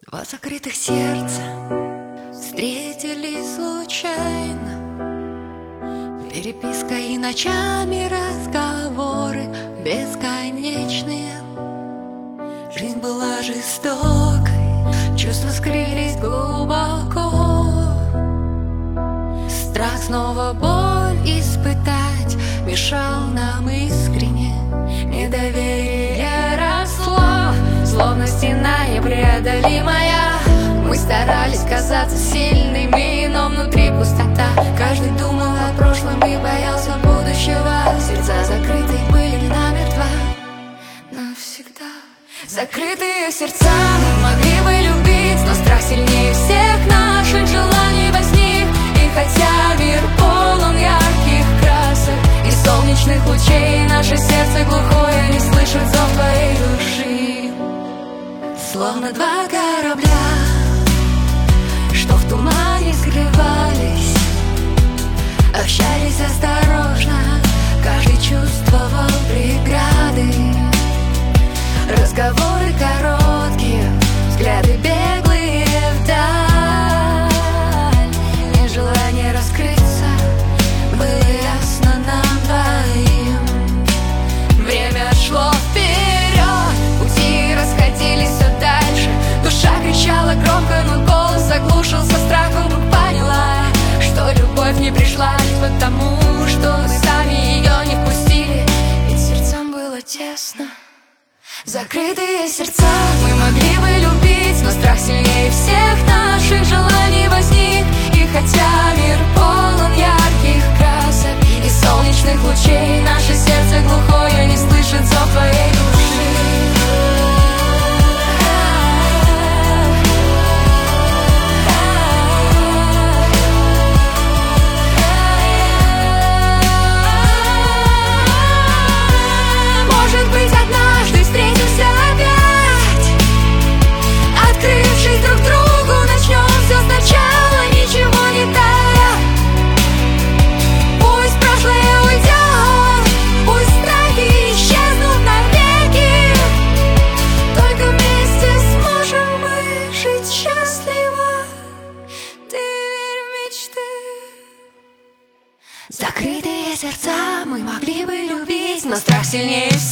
Два закрытых сердца встретились случайно. Переписка и ночами разговоры бесконечные. Жизнь была жестокой, чувства скрылись глубоко. Страх снова боль испытать мешал нам искренне. Недоверие росло, словно стена непреодолимая. Мы старались казаться сильными, но внутри пустота. Каждый думал о прошлом и боялся будущего. Сердца закрытые были намертво навсегда. Закрытые сердца, мы могли бы любить, но страх сильнее всех наших желаний возник. И хотя мир полон ярких красок и солнечных лучей, наше сердце глухое не слышит зов твоей души. Словно два корабля, что в тумане скрывались, общались осторожно, каждый чувствовал преграды. Разговоры короткие, взгляды беглые вдаль. Нежелание раскрыться было ясно нам двоим. Время шло вперед, пути расходились все дальше. Душа кричала громко, но голос заглушился страхом. Вдруг поняла, что любовь не пришла лишь потому, что мы сами ее не впустили, ведь сердцам было тесно. Закрытые сердца, мы могли бы любить, но страх сильнее всех наших желаний возник. И хотя мир полон ярких красок и солнечных лучей, наше сердце глухое не слышит зов твоей души. Закрытые сердца, мы могли бы любить, но страх сильнее всех